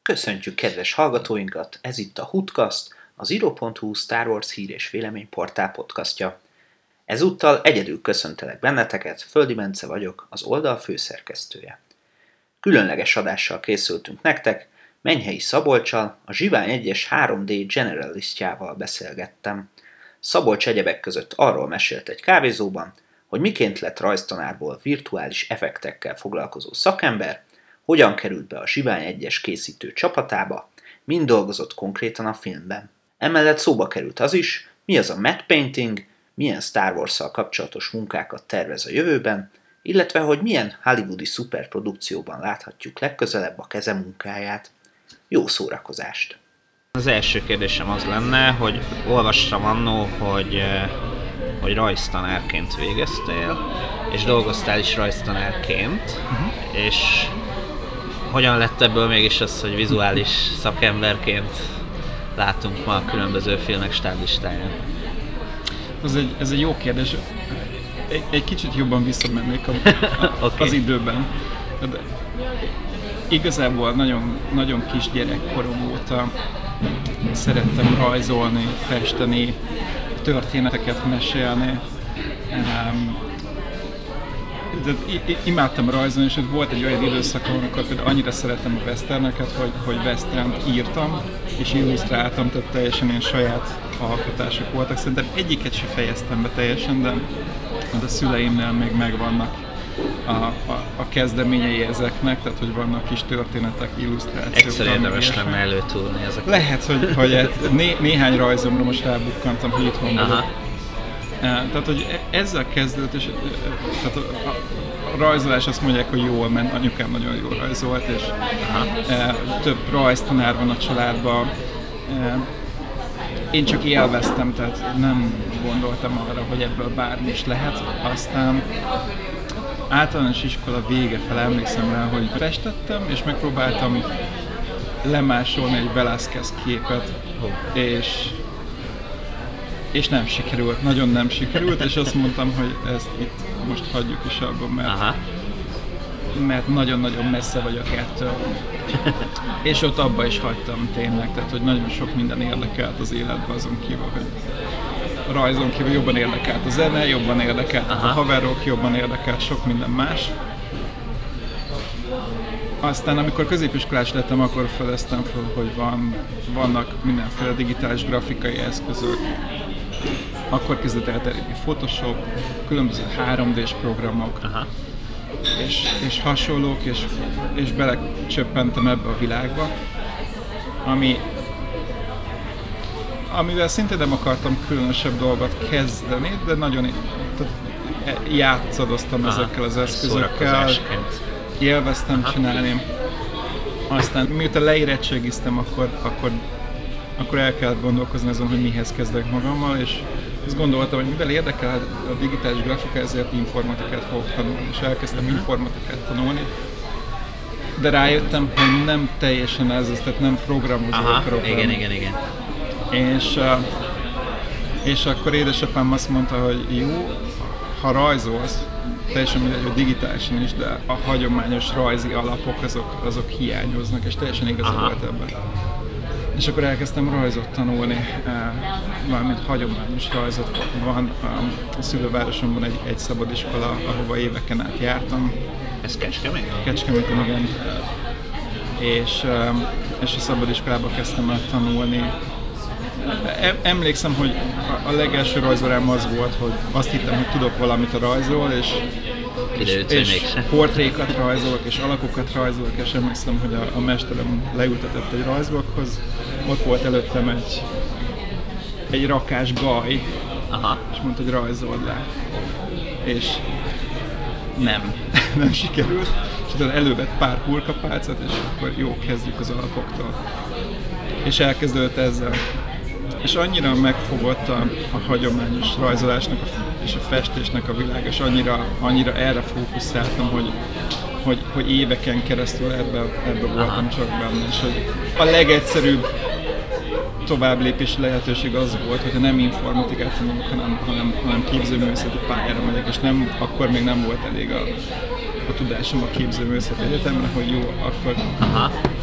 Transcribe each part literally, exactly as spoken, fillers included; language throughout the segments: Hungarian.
Köszöntjük kedves hallgatóinkat, ez itt a Hoodcast, az iro pont hu Star Wars hír és véleményportál podcastja. Ezúttal egyedül köszöntelek benneteket, Földi Bence vagyok, az oldal főszerkesztője. Különleges adással készültünk nektek, Menyhelyi Szabolccsal, a Zsivány egyes három dé generalistjával beszélgettem. Szabolcs egyebek között arról mesélt egy kávézóban, hogy miként lett rajztanárból virtuális effektekkel foglalkozó szakember, hogyan került be a Zsivány egyes készítő csapatába, mind dolgozott konkrétan a filmben. Emellett szóba került az is, mi az a matte painting, milyen Star Wars-szal kapcsolatos munkákat tervez a jövőben, illetve hogy milyen hollywoodi szuperprodukcióban láthatjuk legközelebb a keze munkáját. Jó szórakozást! Az első kérdésem az lenne, hogy olvastam annó, hogy, hogy rajztanárként végeztél, és dolgoztál is rajztanárként, uh-huh. és hogyan lett ebből mégis az, hogy vizuális szakemberként látunk ma a különböző filmek stáblistáján? Ez egy, ez egy jó kérdés. Egy, egy kicsit jobban visszamennék a, a, okay. az időben. De igazából nagyon, nagyon kis gyerekkorom óta szerettem rajzolni, festeni, történeteket mesélni. Um, de imádtam rajzolni, és volt egy olyan időszakom, amikor például annyira szerettem a westerneket, hogy, hogy westernt írtam, és illusztráltam, tehát teljesen én saját alkotások voltak. Szerintem egyiket sem fejeztem be teljesen, de, de a szüleimnél még megvannak a, a, a kezdeményei ezeknek, tehát hogy vannak kis történetek, illusztrációk. Egyszer érdemes lenne előtúrni ezeket. Lehet, hogy, hogy né, néhány rajzomra most rábukkantam, hogy itthon vagyok. Tehát, hogy ezzel kezdődött, és tehát a, a, a rajzolás azt mondják, hogy jól ment, anyukám nagyon jól rajzolt, és e, több rajztanár van a családban. E, én csak élveztem, tehát nem gondoltam arra, hogy ebből bármi is lehet. Aztán általános iskola vége fel emlékszem rá, hogy festettem, és megpróbáltam lemásolni egy Velázquez képet, és és nem sikerült, nagyon nem sikerült, és azt mondtam, hogy ezt itt most hagyjuk is abban, mert, mert nagyon-nagyon messze vagyok ettől. És ott abba is hagytam tényleg, tehát hogy nagyon sok minden érdekelt az életben, azon kívül, hogy a rajzon kívül jobban érdekelt a zene, jobban érdekelt Aha. a haverok, jobban érdekelt sok minden más. Aztán amikor középiskolás lettem, akkor feleztem fel, hogy van, vannak mindenféle digitális grafikai eszközök. Akkor kezdett elterjedni Photoshop, különböző három dés programok, Aha. és, és hasonlók, és, és belecsöppentem ebbe a világba, ami, amivel szintén nem akartam különösebb dolgot kezdeni, de nagyon játszadoztam Aha. ezekkel az eszközökkel, élveztem Aha. csinálni. Aztán miután leérettségiztem, akkor, akkor akkor el kellett gondolkozni azon, hogy mihez kezdek magammal, és azt gondoltam, hogy mivel érdekel a digitális grafika, ezért informatikát fogok tanulni, és elkezdtem informatikát tanulni. De rájöttem, hogy nem teljesen ez, tehát nem programozó akarok. Igen, igen, igen. És, és akkor édesapám azt mondta, hogy jó, ha rajzolsz, teljesen mindegy, hogy digitálisan is, de a hagyományos rajzi alapok azok, azok hiányoznak, és teljesen igaza volt ebben. És akkor elkezdtem rajzot tanulni, valamint hagyományos rajzot van. A szülővárosomban egy, egy szabadiskola, ahova éveken át jártam. Ez Kecskemét? Kecskeméten, igen. És, és a szabadiskolában kezdtem el tanulni. Emlékszem, hogy a legelső rajzórám az volt, hogy azt hittem, hogy tudok valamit a rajzról, és, és, és portrékat rajzolok, és alakokat rajzolok, és emlékszem, hogy a, a mesterem leültetett egy rajzblokhoz, ott volt előttem egy, egy rakás gaj, Aha. és mondta, hogy rajzold le. És nem, nem sikerült, és utána elővett pár pulkapálcát, és akkor jó, kezdjük az alapoktól. És elkezdődött ezzel. És annyira megfogott a, a hagyományos rajzolásnak a, és a festésnek a világ, és annyira, annyira erre fókuszáltam, hogy, hogy, hogy éveken keresztül ebbe, ebbe voltam csak benne. És hogy a legegyszerűbb továbblépési lehetőség az volt, hogyha nem informatikát tanulok, hanem, hanem, hanem képzőművészeti pályára megyek, és nem, akkor még nem volt elég a, a tudásom a képzőművészeti egyetemre, hogy jó, akkor,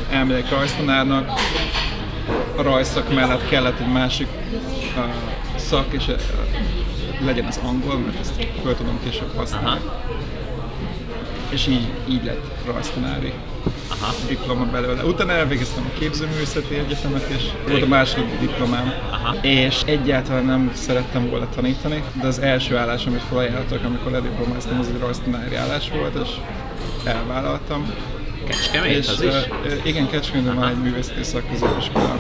elmegyek rajztanárnak, a rajzszak mellett kellett egy másik uh, szak, és uh, legyen az angol, mert ezt fel tudom később használni. Aha. És így, így lett rajztanári Aha. diploma belőle. Utána elvégeztem a képzőművészeti egyetemet, és volt a második diplomám. Aha. És egyáltalán nem szerettem volna tanítani, de az első állás, amit felajánlottak, amikor lediplomáztam, az egy rajztanári állás volt, és elvállaltam. Kecskemét és, az is? Uh, igen, Kecskeméten van egy művészeti szakközépiskola,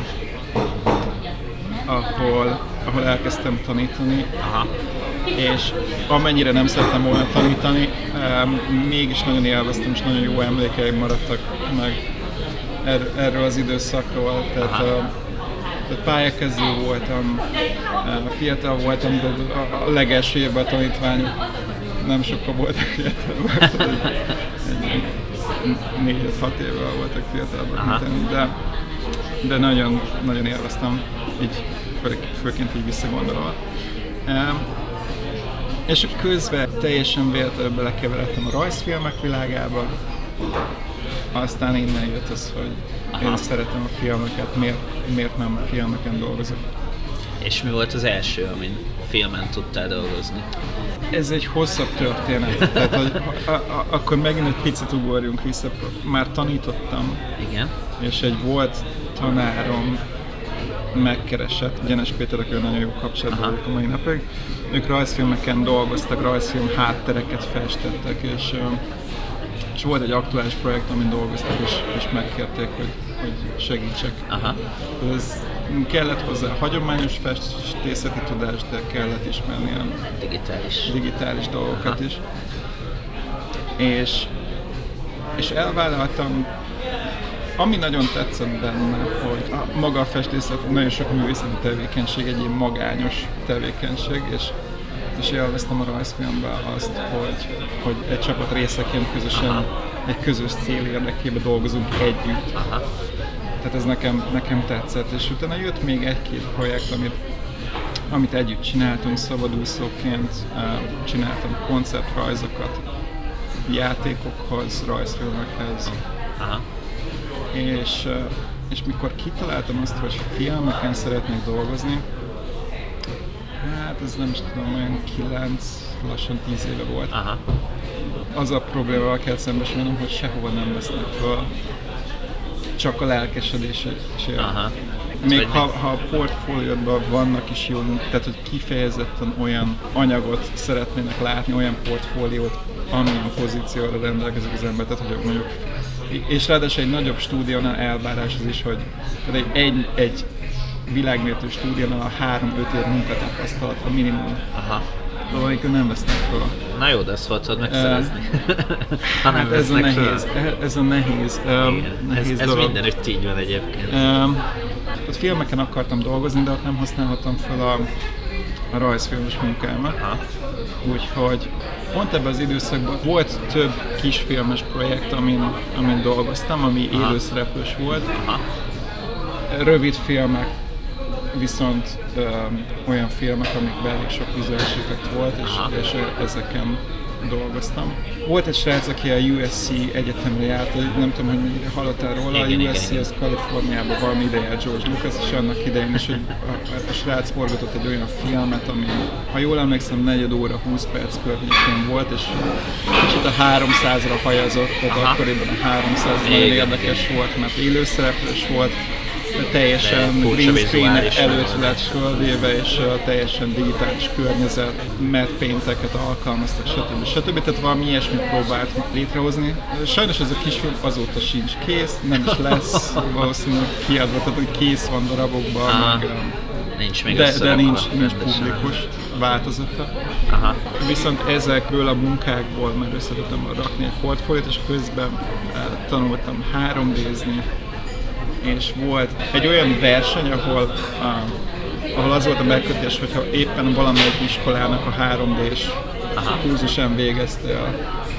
ahol, ahol elkezdtem tanítani. Aha. És amennyire nem szerettem volna tanítani, um, mégis nagyon élveztem, és nagyon jó emlékeim maradtak meg er, erről az időszakról. Tehát, uh, tehát pályakezdő voltam, uh, fiatal voltam, de a, a legelső évben a tanítványok nem sokkal voltak fiatalok. négy-hat évvel voltak fiatalabbak, mint én, de, de nagyon, nagyon élveztem, így fő, főként így visszagondolva. Um, és közben teljesen véletlenül belekeveredtem a rajzfilmek világába, aztán innen jött az, hogy Aha. én szeretem a filmeket, miért, miért nem filmeken dolgozok. És mi volt az első, amin filmen tudtál dolgozni? Ez egy hosszabb történet, tehát hogy a, a, akkor megint egy picit ugorjunk vissza, már tanítottam, Igen. és egy volt tanárom megkeresett, Gyenes Péter, aki nagyon jó kapcsolatban vagyok a mai napig. Ők rajzfilmeken dolgoztak, rajzfilm háttereket festettek, és, és volt egy aktuális projekt, amin dolgoztak, és, és megkérték, hogy, hogy segítsek. Aha. Ez kellett hozzá hagyományos festészeti tudás, de kellett ismerni ilyen digitális, digitális dolgokat Aha. is. És, és elvállaltam. Ami nagyon tetszett benne, hogy a maga a festészet, nagyon sok művészeti tevékenység, egy ilyen magányos tevékenység, és, és élveztem a rajzfilmben azt, hogy, hogy egy csapat részeként közösen Aha. egy közös cél érdekében dolgozunk együtt. Aha. Tehát ez nekem, nekem tetszett, és utána jött még egy-két projekt, amit, amit együtt csináltunk szabadúszóként, csináltam konceptrajzokat játékokhoz, rajzfilmekhez. Aha. És, és mikor kitaláltam azt, hogy filmeken szeretnék dolgozni, hát ez nem is tudom, olyan kilenc, lassan tíz éve volt. Aha. Az a problémával kell szembesülnöm, hogy sehova nem vesznek föl, csak a lelkesedésért. Még ha, ha a portfóliódban vannak is jó, tehát hogy kifejezetten olyan anyagot szeretnének látni, olyan portfóliót, amilyen pozícióra rendelkezik az ember, tehát hogy mondjuk és ráadásul egy nagyobb stúdiónál elvárás az is, hogy egy, egy, egy világméretű stúdiónál a három-öt év munkatapasztalat a minimum. Aha. Amikor nem vesznek fel. Na jó, de ezt hogy tudod megszerezni? Ha nem hát ez a nehéz, fel. ez a nehéz, um, nehéz ez, ez mindenütt így van egyébként. Um, ott filmeken akartam dolgozni, de ott nem használhattam fel a, a rajzfilmes munkámat. Úgyhogy pont ebben az időszakban volt több kisfilmes projekt, amin, amin dolgoztam, ami Aha. élőszereplős volt. Aha. Rövid filmek, viszont ö, olyan filmek, amikben elég sok vizuális effekt volt, és, és ezeken dolgoztam. Volt egy srác, aki a U S C egyetemre járt, nem tudom, hogy mennyire hallottál róla, igen, a U S C az Kaliforniában van ideje, George Lucas, és annak idején is, hogy a, a srác forgatott egy olyan filmet, ami, ha jól emlékszem, negyed óra, húsz perc környékén volt, és kicsit a háromszázra hajazott, tehát Aha. akkoriban a háromszáz nagyon érdekes volt, mert élőszereplős volt, teljesen green screen előtt lett fölvéve, és uh, teljesen digitális környezet, matte painteket alkalmaztak, stb. stb. Tehát valami ilyesmit próbált létrehozni. Sajnos ez a kisfilm azóta sincs kész, nem is lesz valószínűleg kiadva, tehát hogy kész van darabokban, meg, nincs még de, de nincs, nincs publikus változata. Aha. Viszont ezekből a munkákból már össze tudtam rakni egy portfóliót, és közben uh, tanultam három dé-zni, és volt egy olyan verseny, ahol, uh, ahol az volt a megkötés, hogyha éppen valamelyik iskolának a három dés kurzusán végeztél,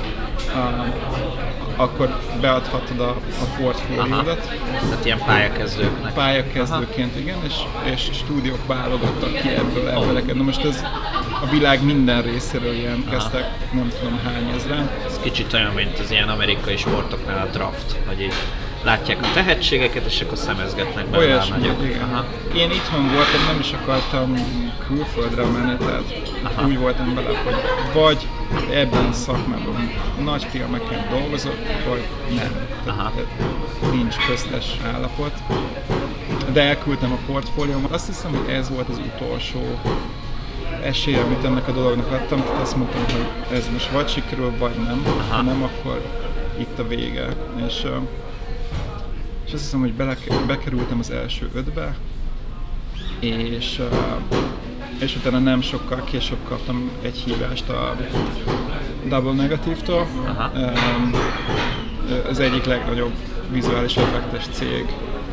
uh, akkor beadhatod a, a portfóliódat. Tehát ilyen pályakezdőknek. Pályakezdőként, igen, és, és stúdiók válogattak ki ebből embereket. Na most ez a világ minden részéről jelentkeztek, nem tudom hány ezren. Ez kicsit olyan, mint az ilyen amerikai sportoknál a draft, hogy így látják a tehetségeket, és akkor szemezgetnek belőle. Olyasmi, igen. Aha. Én itthon voltam, nem is akartam külföldre menni, tehát aha. úgy voltam vele, hogy vagy ebben a szakmában nagy filmeken dolgozok, vagy nem. Tehát nincs köztes állapot. De elküldtem a portfóliómat. Azt hiszem, hogy ez volt az utolsó esély, amit ennek a dolognak adtam. Tehát azt mondtam, hogy ez most vagy sikerül, vagy nem. Aha. Ha nem, akkor itt a vége. És, és azt hiszem, hogy bele, bekerültem az első ötbe, és, és utána nem sokkal később kaptam egy hívást a Double Negative-től. Aha. Az egyik legnagyobb vizuális effektes cég.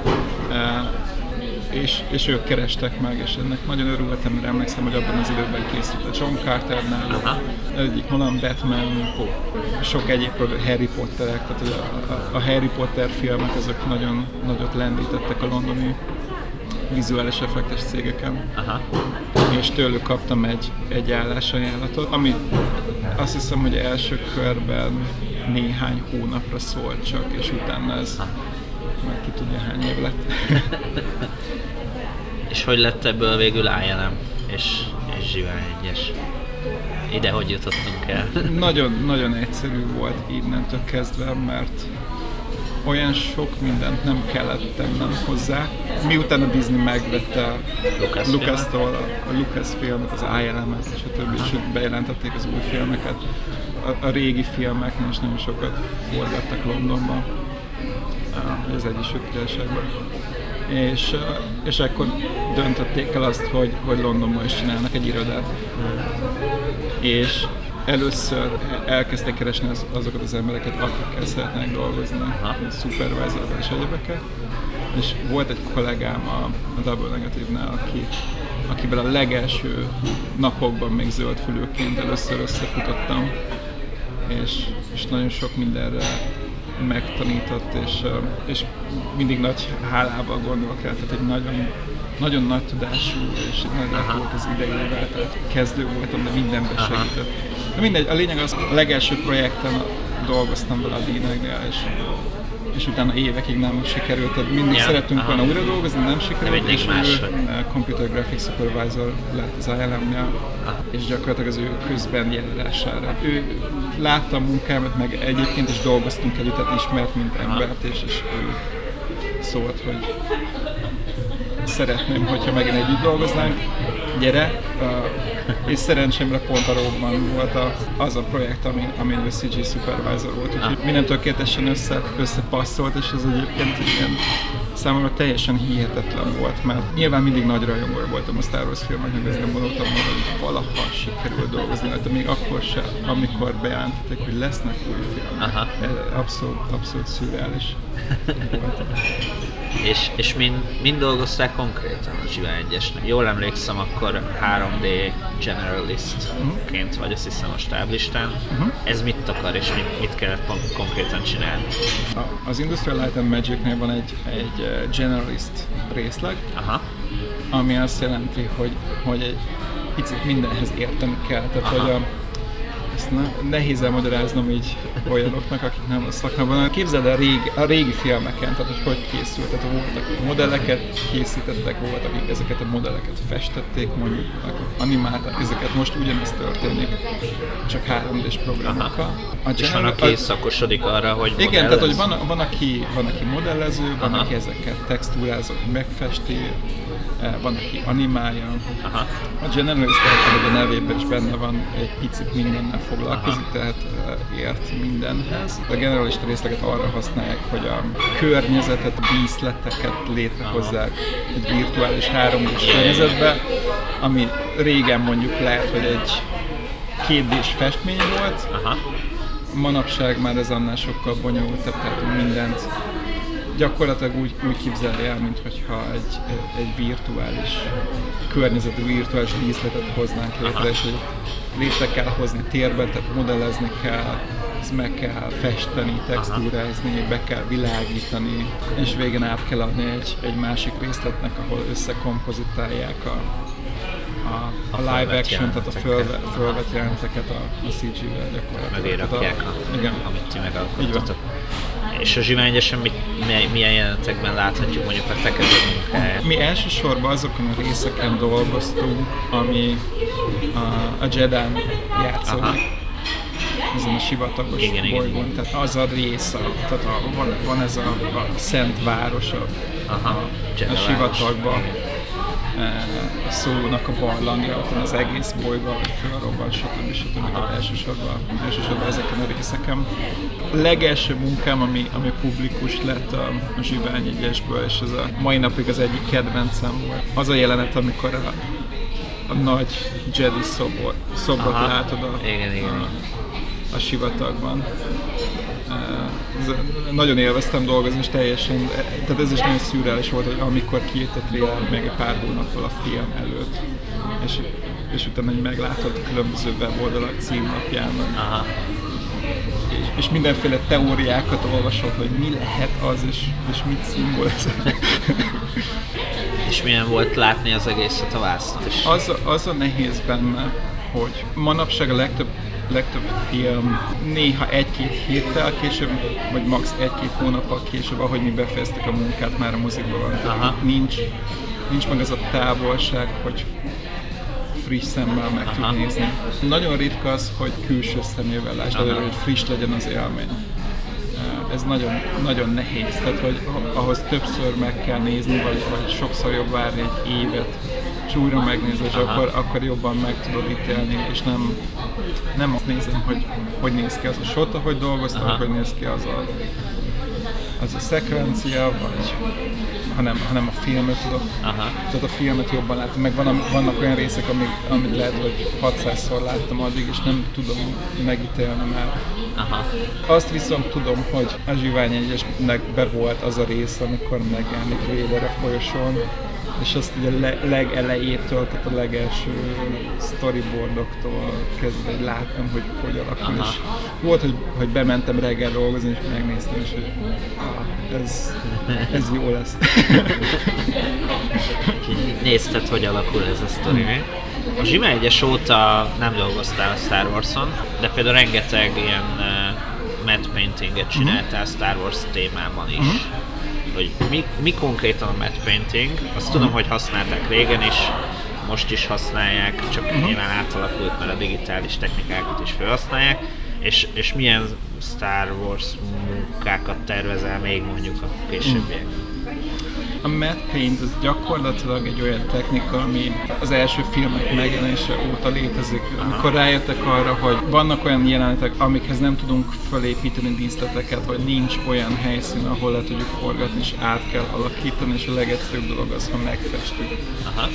És, és ők kerestek meg, és ennek nagyon örültem, mert emlékszem, hogy abban az időben készült a John Carternál, egyik Nolan Batman, sok egyéb Harry Potterek, tehát a, a, a Harry Potter filmek azok nagyon nagyot lendítettek a londoni vizuális effektes cégeken. Aha. És tőlük kaptam egy, egy állásajánlatot, ami azt hiszem, hogy első körben néhány hónapra szólt csak, és utána ez már ki tudja hány év lett. És hogy lett ebből végül I L M és, és Zsivány egyes? Ide hogy jutottunk el? Nagyon, nagyon egyszerű volt innentől kezdve, mert olyan sok mindent nem kellett tennem hozzá. Miután a Disney megvette Lucas Lucas-tól a, a Lucasfilmet, az I L M-et és a többi, és bejelentették az új filmeket. A, a régi filmeknél is nagyon sokat forgattak Londonban, az Egyesült Királyságban. És, és akkor döntötték el azt, hogy, hogy Londonban is csinálnak egy irodát. És először elkezdték keresni az, azokat az embereket, akikkel szeretnének dolgozni, supervisorban és egyebekkel. És volt egy kollégám a, a Double Negative-nál, aki, akivel a legelső napokban még zöldfülőként először összefutottam, és, és nagyon sok mindenre megtanított, és, és mindig nagy hálával gondolok rá, tehát egy nagyon, nagyon nagy tudású, és nagy volt az idejével, tehát kezdő voltam, de mindenben segített. De mindegy, a lényeg az, a legelső projekten dolgoztam vele a Dínegnél, és, és utána évekig nem sikerült, tehát mindig yeah. szerettünk volna újra dolgozni, nem sikerült, és ő Computer Graphics Supervisor lett az I L M-nél, és gyakorlatilag az ő közben jelenására. Ő látta a munkámat, meg egyébként is dolgoztunk együtt, tehát ismert, mint embert, és, és ő szólt, hogy szeretném, hogyha megint együtt dolgoznánk, gyere, uh, és szerencsémre pont a Rogue-ban volt a, az a projekt, amin, amin ő C G Supervisor volt, úgyhogy minden tökéletesen össze, összepasszolt, és ez egyébként ilyen számomra teljesen hihetetlen volt, mert nyilván mindig nagy rajongó voltam a Star Wars filmeknek, de nem gondoltam volna, hogy valaha sikerül dolgozni, de még akkor sem, amikor bejelentették, hogy lesznek új filmek. Abszolút, abszolút szürreális volt. És, és mind, mind dolgozták konkrétan a Zsivány egyesnek. Jól emlékszem, akkor három D generalistként vagy, azt hiszem a stáblistán. Uh-huh. Ez mit akar, és mit, mit kellett konkrétan csinálni? Az Industrial Light and Magic-nél van egy, egy generalist részleg, aha. ami azt jelenti, hogy, hogy egy picit mindenhez érteni kell. Tehát, aha. hogy a, ezt ne, nehéz elmagyaráznom így olyanoknak, akik nem a szakmában. Képzeld el a régi, a régi filmeken, tehát hogy hogy készült. Tehát voltak modelleket készítettek, voltak, akik ezeket a modelleket festették, mondjuk animálták, ezeket most ugyanezt történik, csak három D-s programokkal. És van, aki szakosodik arra, hogy igen, modellez. Tehát hogy van, van, aki, van, aki modellező, van, aha. aki ezeket textúrázott, megfesti, van, aki animálja. Aha. A generalist, ahogy a nevében is benne van, egy picit mindennel foglalkozik, aha. tehát ért mindenhez. A generalista részleget arra használják, hogy a környezetet, díszleteket létrehozzák egy virtuális három D-s környezetbe, ami régen mondjuk lehet, hogy egy két D-s festmény volt, aha. manapság már ez annál sokkal bonyolultabb, tehát mindent gyakorlatilag úgy, úgy képzelni el, mintha egy, egy virtuális környezetű, virtuális díszletet hoznánk létre, aha. és hogy létre kell hozni térben, tehát modellezni kell, ezt meg kell festeni, textúrázni, be kell világítani, és végén át kell adni egy, egy másik részletnek, ahol összekompozitálják a, a, a, A live action, tehát a fölve, jeleneteket. fölvett jeleneteket a, a cé gé-vel gyakorlatilag. Megérakják, Tehát a, igen. amit ti megalkottatok. És a Zsivány Egyesen mit, milyen jelentekben láthatjuk mondjuk a te kezed munkáját? Mi elsősorban azokon a részeken dolgoztunk, ami a, a Jedán játszódik. Aha. Ezen a sivatagos Igen, bolygón. igen. Tehát az a rész, a, tehát a, van, van ez a, a szent város a, Aha, a, Jedha a város. sivatagban. A szónak a barlangja, ott az egész bolygó, hogy fölrobban, stb. stb. Tehát elsősorban, elsősorban ezeken a részeken. A legelső munkám, ami, ami publikus lett a, a Zsivány Egyesből, és ez a mai napig az egyik kedvencem volt. Az a jelenet, amikor a, a nagy Jedi szobor, szobrot Aha. látod a, Igen, igen. a, a sivatagban. Ez, nagyon élveztem dolgozni, és teljesen, tehát ez is nagyon szürreális volt, hogy amikor kijött a trailer még egy pár hónappal a film előtt, és, és utána hogy meglátod a különböző weboldalak címlapján, Aha. és, és mindenféle teóriákat olvasod, hogy mi lehet az, és, és mit szimbolizál. És milyen volt látni az egészet a vásztot is? Az, az a nehéz benne, hogy manapság a legtöbb legtöbb film néha egy-két héttel később, vagy max. egy-két hónappal később, ahogy mi befejeztük a munkát, már a mozikban van. Tehát nincs, nincs meg az a távolság, hogy friss szemmel meg Aha. tud nézni. Nagyon ritka az, hogy külső szemével lásd előre, hogy friss legyen az élmény. Ez nagyon, nagyon nehéz, tehát hogy ahhoz többször meg kell nézni, vagy, vagy sokszor jobb várni egy évet, és újra megnézed, és akkor, akkor jobban meg tudod ítélni, és nem, nem azt nézem, hogy hogy néz ki az a shot, ahogy dolgoztam, hogy néz ki az a, az a szekvencia, vagy, hanem, hanem a filmet tudok. Aha. Tehát a filmet jobban látom, meg van, vannak olyan részek, amik, amit lehet, hogy hatszázszor láttam addig, és nem tudom megítélni már. Aha. Azt viszont tudom, hogy a Zsivány Egyesnek be volt az a rész, amikor megjelenik Vader a folyosón, és azt ugye a le- legelejétől, tehát a legelső storyboardoktól kezdve láttam, hogy hogy alakul. Aha. És volt, hogy, hogy bementem reggel dolgozni, és megnéztem, és hogy ah, ez, ez jó lesz. Nézted, hogy alakul ez a sztori. A Zsivány Egyes óta nem dolgoztál a Star Wars-on, de például rengeteg ilyen uh, matte paintinget csináltál Star Wars témában is. Uh-huh. Hogy mi, mi konkrétan a matte painting, azt tudom, hogy használták régen is, most is használják, csak uh-huh. nyilván átalakult, mert a digitális technikákat is felhasználják, és, és milyen Star Wars munkákat tervezel még mondjuk a későbbiek? A matte paint az gyakorlatilag egy olyan technika, ami az első filmek megjelenése óta létezik. Amikor rájöttek arra, hogy vannak olyan jelenetek, amikhez nem tudunk felépíteni díszleteket, vagy nincs olyan helyszín, ahol le tudjuk forgatni, és át kell alakítani, és a legegyszerűbb dolog az, ha megfestjük. Aha.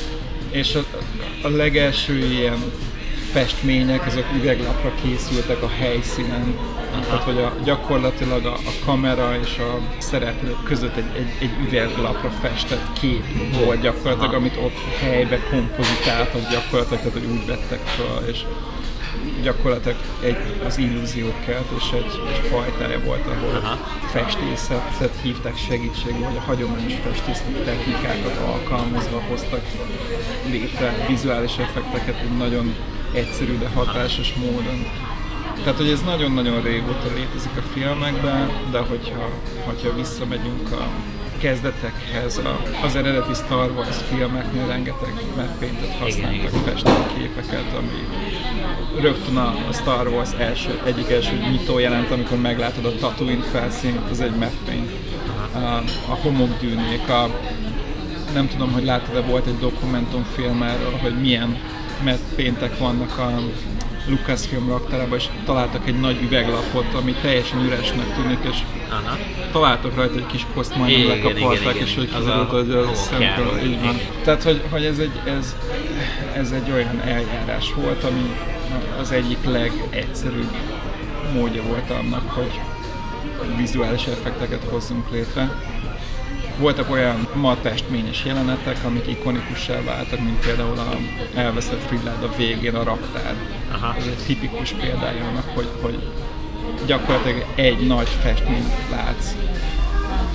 És a, a legelső ilyen festmények, azok üveglapra készültek a helyszínen. Tehát, hogy a, gyakorlatilag a, a kamera és a szereplők között egy, egy, egy üveglapra festett kép volt gyakorlatilag, aha. amit ott helybe kompozitáltak gyakorlatilag, tehát hogy úgy vettek fel, és gyakorlatilag egy, az illúziót kelt, és egy, egy fajtája volt, ahol aha. festészetet hívták segítségül, vagy a hagyományos festészeti technikákat alkalmazva hoztak létre vizuális effekteket egy nagyon egyszerű, de hatásos módon. Tehát, hogy ez nagyon-nagyon régóta létezik a filmekben, de hogyha, hogyha visszamegyünk a kezdetekhez, a, az eredeti Star Wars filmeknél rengeteg matte paintet használtak, festéképeket, ami rögtön a, a Star Wars első, egyik első nyitó jelent, amikor meglátod a Tatooine felszínét, az egy matte paint. A, a homokdűnék, a, nem tudom, hogy láttad-e, volt egy dokumentumfilm erről, hogy milyen matte paintek vannak a Lucasfilm raktárában, és találtak egy nagy üveglapot, ami teljesen üresnek tűnik, és aha. találtak rajta egy kis poszt, majdnem lekaparták, és hogy kiderült, hogy a szempől így van. Tehát, hogy, hogy ez, egy, ez, ez egy olyan eljárás volt, ami az egyik legegyszerűbb módja volt annak, hogy vizuális effekteket hozzunk létre. Voltak olyan matestményes jelenetek, amik ikonikussá váltak, mint például a elveszett Frigyláda végén a raktár. Aha. Ez egy tipikus példája annak, hogy, hogy gyakorlatilag egy nagy festményt látsz.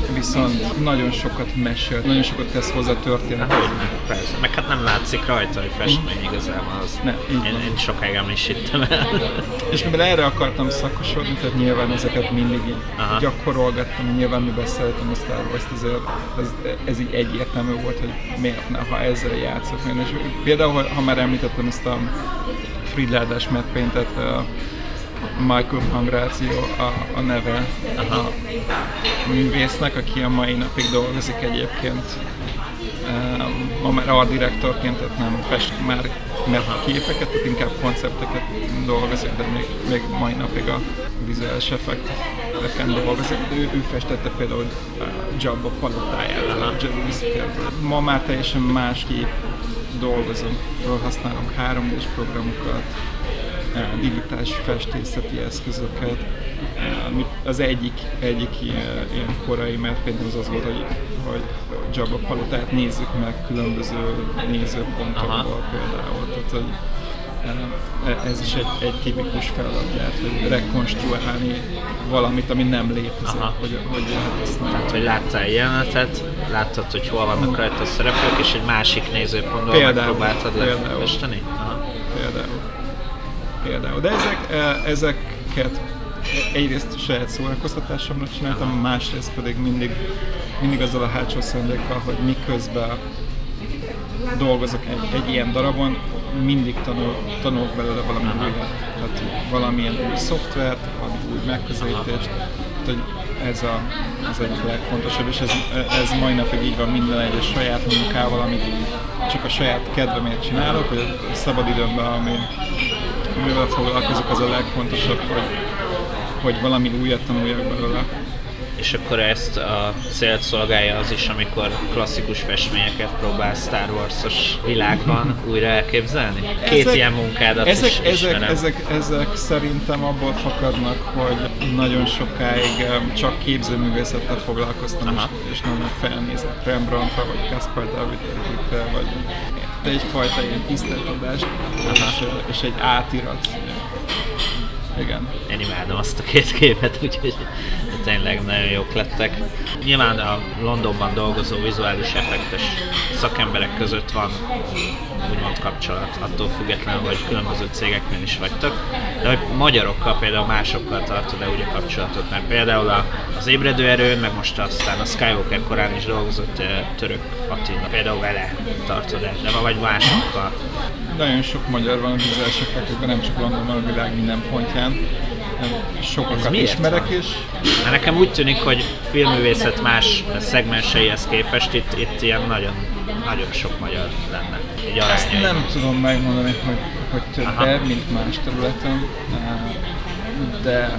viszont nagyon sokat mesél, nagyon sokat tesz hozzá történetet. Hát, persze. Meg hát nem látszik rajta, hogy festmény igazából az. Ne, én, én sokáig nem is hittem el. És mivel erre akartam szakosodni, tehát nyilván ezeket mindig így Aha. gyakorolgattam, nyilván mivel szeretem a Star Wars-t, ezért ez, ez így egyértelmű volt, hogy miért ne, ha ezzel játszok. És például, ha már említettem ezt a Fridládás Matt Paintet, Michael Pangráció a, a neve Aha. a művésznek, aki a mai napig dolgozik egyébként. Ma már art direktorként, tehát nem fest már képeket, tehát inkább koncepteket dolgozik, de még, még mai napig a vizuális effekteken dolgozik. Ő, ő festette például Jabba palotáját, a Jabba visszatérből. Ma már teljesen másképp dolgozom, használunk három dés programokat, digitális festészeti eszközöket. Az egyik, egyik ilyen korai, mert például az az volt, hogy, hogy Jabba palotát nézzük meg különböző nézőpontokból például. Tehát, hogy ez is egy, egy tipikus feladat lehet, hogy rekonstruálni valamit, ami nem létezik, hogy, hogy lehet ezt meg. Tehát, hogy láttál jelenetet, láttad, hogy hol vannak rajta a szereplők, és egy másik nézőpontból megpróbáltad lefesteni? Például. Például. De ezek, ezeket egyrészt saját szórakoztatásomra csináltam, másrészt pedig mindig, mindig azzal a hátsó szándékkal, hogy miközben dolgozok egy, egy ilyen darabon, mindig tanul, tanulok belőle valami újat. Tehát valamilyen új szoftvert, valami új megközelítést. Tehát, hogy ez, a, ez egyik legfontosabb, és ez, ez mai napig így van minden egyes saját munkával, amit csak a saját kedvemért csinálok, hogy a szabadidőmben, ami amivel foglalkozok, az a legfontosabb, hogy, hogy valami újat tanuljak belőle. És akkor ezt a célt szolgálja az is, amikor klasszikus festményeket próbál Star Wars-os világban újra elképzelni? Két ezek, ilyen munkádat ezek, is ismerem. Ezek, ezek, ezek szerintem abból fakadnak, hogy nagyon sokáig csak képzőművészettel foglalkoztam, és, és nagyon felnézett Rembrandtra, vagy Caspar David-re, vagy egyfajta ilyen tiszteltadást, és, és egy átirat. Igen. Én imádom azt a két képet, úgyhogy tényleg nagyon jók lettek. Nyilván a Londonban dolgozó vizuális effektes szakemberek között van úgymond kapcsolat, attól függetlenül, hogy különböző cégeknél is vagytok. De hogy magyarokkal, például másokkal tartod-e úgy a kapcsolatot? Mert például az Ébredő Erőn, meg most aztán a Skywalker korán is dolgozott Török Attila. Például vele tartod-e, de vagy másokkal? Nagyon sok magyar van a vizuális effektekben, nem csak Londonban, a világ minden pontján. Sokakat ismerek is. Mert nekem úgy tűnik, hogy filmművészet más szegmenseihez képest itt, itt ilyen nagyon, nagyon sok magyar lenne. Ezt nem tudom megmondani, hogy, hogy többen, mint más területen, de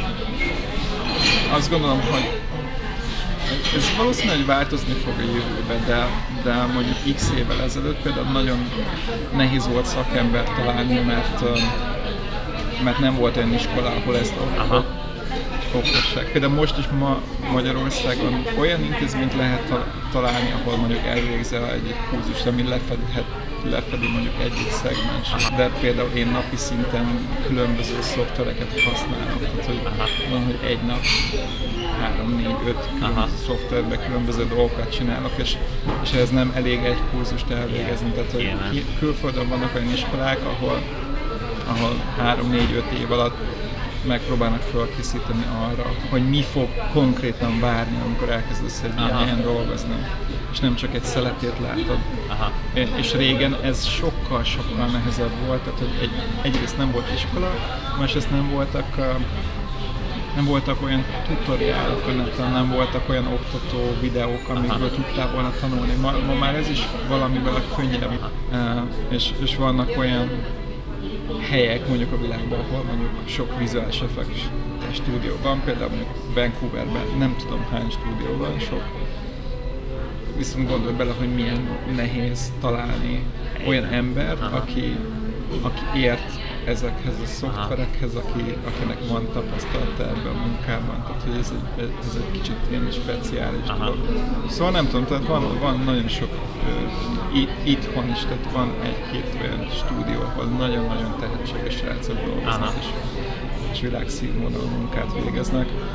azt gondolom, hogy ez valószínűleg változni fog a jövőben, de, de mondjuk x évvel ezelőtt például nagyon nehéz volt szakembert találni, mert, mert nem volt olyan iskola, ahol ezt oktassák. Például most is ma Magyarországon olyan intézményt lehet találni, ahol mondjuk elvégzel egy kurzust, ami lefedhet, lefedi mondjuk egy-egy szegmens. De például én napi szinten különböző szoftvereket használok. Tehát, hogy van, hogy egy nap három, négy, öt szoftverben különböző dolgokat csinálok, és, és ez nem elég egy kurzust elvégezni. Tehát, hogy külföldön vannak olyan iskolák, ahol, ahol három, négy, öt év alatt megpróbálnak felkészíteni arra, hogy mi fog konkrétan várni, amikor elkezdesz egy ilyen helyen dolgozni. És nem csak egy szeletét látod. Aha. És régen ez sokkal-sokkal nehezebb volt, tehát hogy egy, egyrészt nem volt iskola, másrészt nem voltak, nem voltak olyan tutoriálok, nem voltak olyan oktató videók, amikből tudtál volna tanulni. Ma, ma már ez is valamivel könnyebb, és, és vannak olyan helyek mondjuk a világban, ahol mondjuk sok vizuális effektes stúdió van, például mondjuk Vancouverben nem tudom hány stúdió van, sok. Viszont gondolj bele, hogy milyen nehéz találni olyan embert, aki, aki ért ezekhez a szoftverekhez, aki, akinek van tapasztalata ebben a munkában, tehát hogy ez egy, ez egy kicsit ilyen speciális dolog. Szóval nem tudom, tehát van, van nagyon sok uh, it, itthon is, tehát van egy-két olyan stúdió, ahol nagyon-nagyon tehetséges srácok dolgoznak, és, és világszínvonalú munkát végeznek.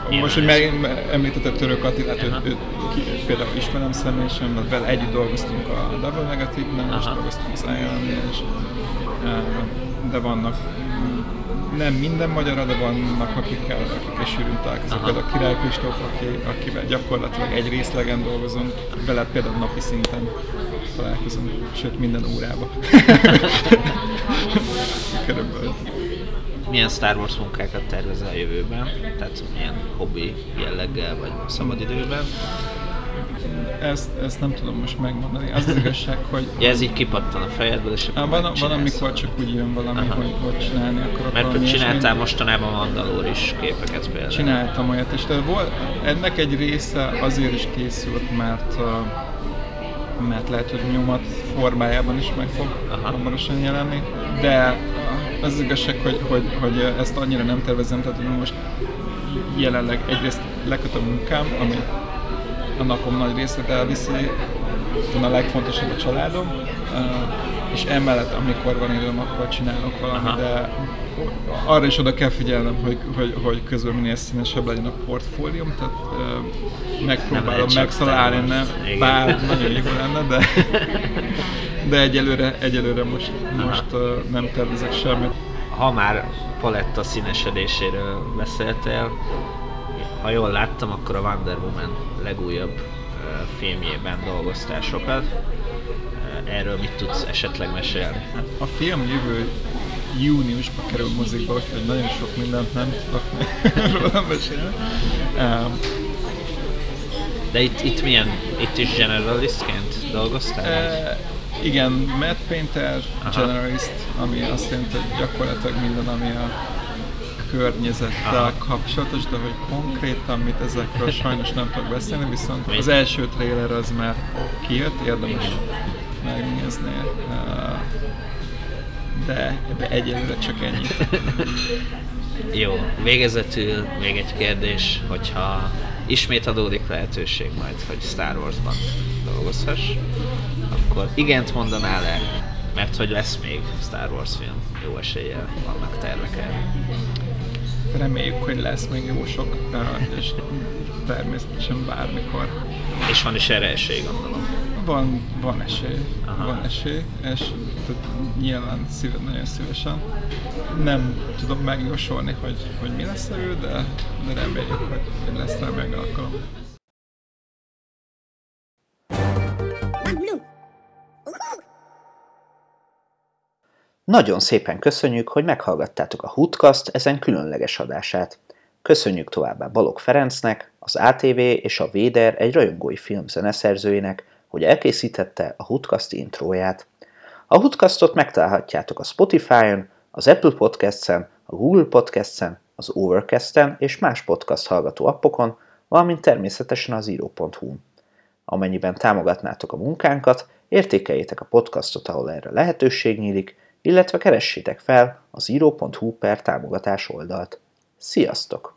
Nyilván most, hogy meg, említetted Török Attilát, ő, ő, ki, például ismerem személyesen, mert vele együtt dolgoztunk a Double Negative-nál, és dolgoztunk az Iron-nél is. De vannak, nem minden magyar, de vannak, akikkel, akikkel sűrűn találkozunk. Például Király Kristóf, aki, akivel gyakorlatilag egy részlegen dolgozunk, vele például napi szinten találkozunk, sőt minden órában. Körülbelül. Milyen Star Wars munkákat tervezel a jövőben? Tehát milyen hobbi jelleggel vagy szabadidőben? Ezt, ezt nem tudom most megmondani. Az az igazság, hogy... Ja, ez így kipattan a fejedből, és akkor van, van, amikor csak úgy jön valami, Aha. hogy, hogy csinálni akarok. Mert valami csináltál ilyesmi. Mostanában Mandalóris képeket például. Csináltam olyat, és volt, ennek egy része azért is készült, mert, mert lehet, hogy nyomat formájában is meg fog hamarosan jelenni, de az, az igazság, hogy, hogy, hogy ezt annyira nem tervezem, tehát hogy most jelenleg egyrészt lekötöm munkám, ami a napom nagy részét elviszi, a legfontosabb a családom, és emellett, amikor van időm, akkor csinálok valamit, Aha. de arra is oda kell figyelnem, hogy, hogy, hogy közben minél színesebb legyen a portfólium, tehát megpróbálom megtalálni, nem, bár nagyon jó lenne, de, de egyelőre, egyelőre most, most nem tervezek semmit. Ha már paletta színesedéséről beszéltél, ha jól láttam, akkor a Wonder Woman legújabb uh, filmjében dolgoztál sokat. Uh, erről mit tudsz esetleg mesélni? A film jövő júniusban kerül mozikba, úgyhogy nagyon sok mindent nem tudok róla mesélni. Um, De itt, itt milyen? Itt is generalistként dolgoztál? Uh, igen, matte painter, Aha. generalist, ami azt jelenti, hogy gyakorlatilag minden, ami a környezettel Aha. kapcsolatos, de hogy konkrétan mit ezekről sajnos nem tudok beszélni, viszont Mi? az első trailer az már kijött, érdemes megnézni, de, de egyelőre csak ennyit. Jó, végezetül még egy kérdés, hogyha ismét adódik lehetőség majd, hogy Star Wars-ban dolgozhass, akkor igent mondanál-e? Mert hogy lesz még Star Wars film, jó eséllyel vannak tervek erre. Reméljük, hogy lesz még jó sok, és természetesen bármikor. És van is erre esély, gondolom. Van, van esély, Aha. van esély, és nyilván szíve, nagyon szívesen. Nem tudom megjósolni, hogy, hogy mi lesz ő, de, de reméljük, hogy lesz rá meg alkalom. Nagyon szépen köszönjük, hogy meghallgattátok a Hoodcast ezen különleges adását. Köszönjük továbbá Balogh Ferencnek, az á té vé és a Véder egy rajongói film zeneszerzőjének, hogy elkészítette a Hoodcast intróját. A Hoodcastot megtalálhatjátok a Spotify-on, az Apple Podcasts-en, a Google Podcasts-en, az Overcast-en és más podcast hallgató appokon, valamint természetesen az író pont hu-n. Amennyiben támogatnátok a munkánkat, értékeljétek a podcastot, ahol erre lehetőség nyílik, illetve keressétek fel az író pont hu per támogatás oldalt. Sziasztok!